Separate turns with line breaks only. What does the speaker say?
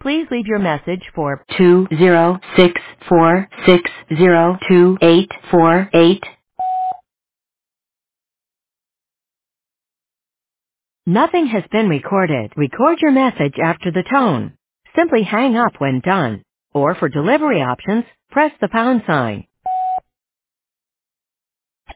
Please leave your message for 20646028848. Nothing has been recorded. Record your message after the tone. Simply hang up when done. Or for delivery options, press the pound sign.